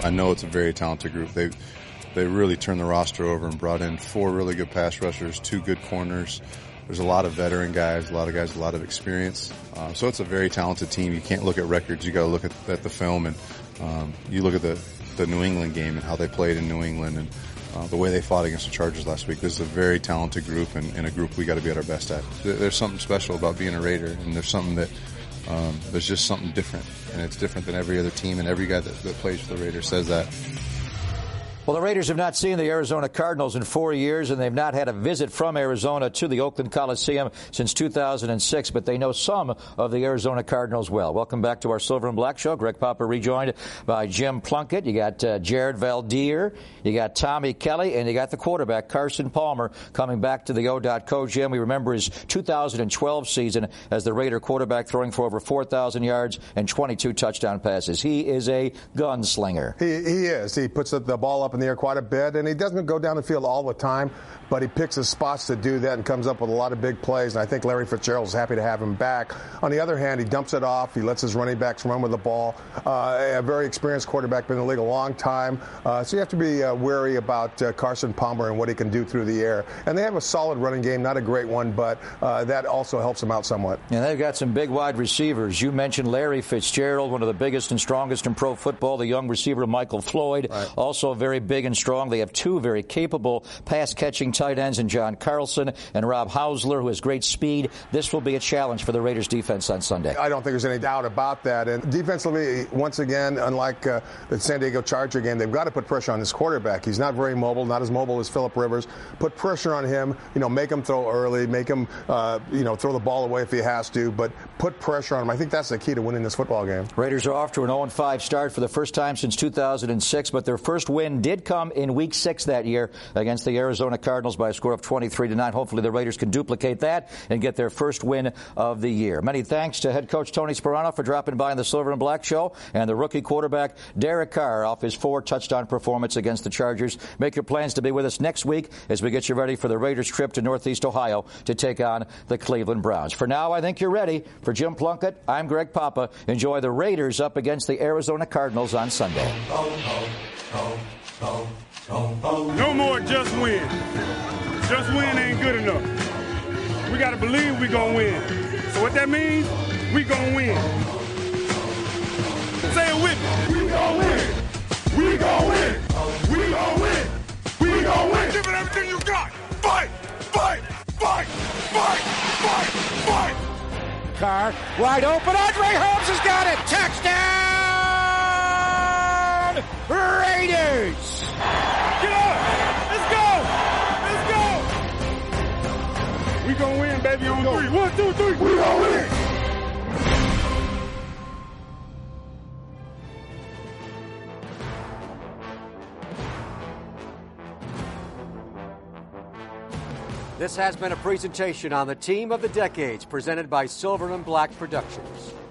I know it's a very talented group. They really turned the roster over and brought in 4 really good pass rushers, 2 good corners. There's a lot of veteran guys, a lot of guys with a lot of experience. So it's a very talented team. You can't look at records. You got to look at the film, and you look at the New England game and how they played in New England and the way they fought against the Chargers last week. This is a very talented group and a group we got to be at our best at. There's something special about being a Raider, and there's something that there's just something different, and it's different than every other team, and every guy that plays for the Raiders says that. Well, the Raiders have not seen the Arizona Cardinals in 4 years, and they've not had a visit from Arizona to the Oakland Coliseum since 2006, but they know some of the Arizona Cardinals well. Welcome back to our Silver and Black Show. Greg Papa rejoined by Jim Plunkett. You got Jared Valdir, you got Tommy Kelly, and you got the quarterback, Carson Palmer, coming back to the O.Co. Jim, we remember his 2012 season as the Raider quarterback, throwing for over 4,000 yards and 22 touchdown passes. He is a gunslinger. He is. He puts the ball up in the air quite a bit, and he doesn't go down the field all the time, but he picks his spots to do that and comes up with a lot of big plays, and I think Larry Fitzgerald's happy to have him back. On the other hand, he dumps it off. He lets his running backs run with the ball. A very experienced quarterback, been in the league a long time, so you have to be wary about Carson Palmer and what he can do through the air. And they have a solid running game, not a great one, but that also helps them out somewhat. And they've got some big wide receivers. You mentioned Larry Fitzgerald, one of the biggest and strongest in pro football, the young receiver Michael Floyd, also very big and strong. They have 2 very capable pass-catching tight ends in John Carlson and Rob Hausler, who has great speed. This will be a challenge for the Raiders defense on Sunday. I don't think there's any doubt about that. And defensively, once again, unlike the San Diego Charger game, they've got to put pressure on this quarterback. He's not very mobile, not as mobile as Phillip Rivers. Put pressure on him, make him throw early, make him, throw the ball away if he has to, but put pressure on him. I think that's the key to winning this football game. Raiders are off to an 0-5 start for the first time since 2006, but their first win did come in Week 6 that year against the Arizona Cardinals by a score of 23-9. Hopefully the Raiders can duplicate that and get their first win of the year. Many thanks to head coach Tony Sperano for dropping by on the Silver and Black Show, and the rookie quarterback Derek Carr off his 4-touchdown performance against the Chargers. Make your plans to be with us next week as we get you ready for the Raiders trip to Northeast Ohio to take on the Cleveland Browns. For now, I think you're ready. For Jim Plunkett, I'm Greg Papa. Enjoy the Raiders up against the Arizona Cardinals on Sunday. No more just win. Just win ain't good enough. We got to believe we going to win. So what that means, we going to win. Say it with me. We going to win. We going to win. We going to win. We going to win. Give it everything you got. Fight. Fight. Fight. Fight. Fight. Fight. Carr wide open. Andre Holmes has got it. Touchdown! Raiders! Get up! Let's go! Let's go! We gonna win, baby, on 3. 1, 2, 3. We gonna win! This has been a presentation on the Team of the Decades presented by Silver and Black Productions.